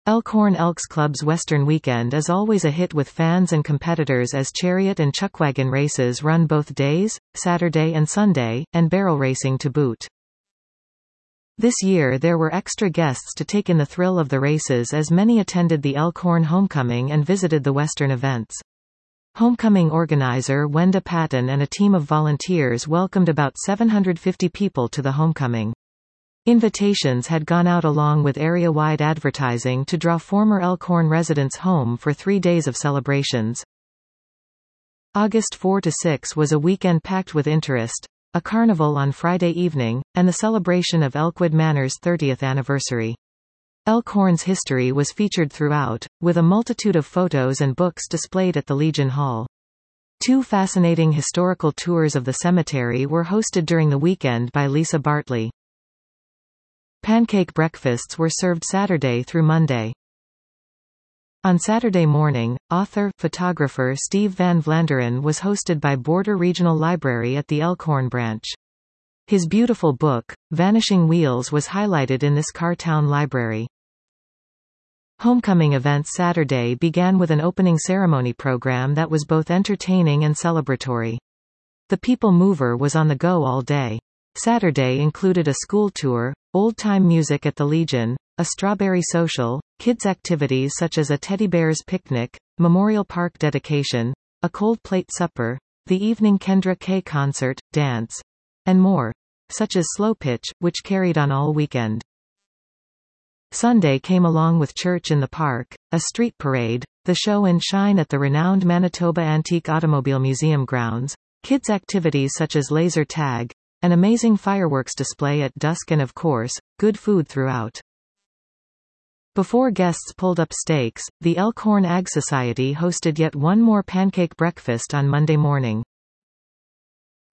Elkhorn Elks Club's Western Weekend is always a hit with fans and competitors as chariot and chuckwagon races run both days, Saturday and Sunday, and barrel racing to boot. This year there were extra guests to take in the thrill of the races as many attended the Elkhorn Homecoming and visited the Western events. Homecoming organizer Wenda Patton and a team of volunteers welcomed about 750 people to the homecoming. Invitations had gone out along with area-wide advertising to draw former Elkhorn residents home for 3 days of celebrations. August 4 to 6 was a weekend packed with interest, a carnival on Friday evening, and the celebration of Elkwood Manor's 30th anniversary. Elkhorn's history was featured throughout, with a multitude of photos and books displayed at the Legion Hall. 2 fascinating historical tours of the cemetery were hosted during the weekend by Lisa Bartley. Pancake breakfasts were served Saturday through Monday. On Saturday morning, author-photographer Steve Van Vlanderen was hosted by Border Regional Library at the Elkhorn branch. His beautiful book, Vanishing Wheels, was highlighted in this Cartown library. Homecoming events Saturday began with an opening ceremony program that was both entertaining and celebratory. The People Mover was on the go all day. Saturday included a school tour, old-time music at the Legion, a strawberry social, kids' activities such as a teddy bear's picnic, Memorial Park dedication, a cold plate supper, the evening Kendra K concert, dance, and more, such as Slow Pitch, which carried on all weekend. Sunday came along with Church in the Park, a street parade, the show and shine at the renowned Manitoba Antique Automobile Museum grounds, kids' activities such as laser tag, an amazing fireworks display at dusk and of course, good food throughout. Before guests pulled up stakes, the Elkhorn Ag Society hosted yet one more pancake breakfast on Monday morning.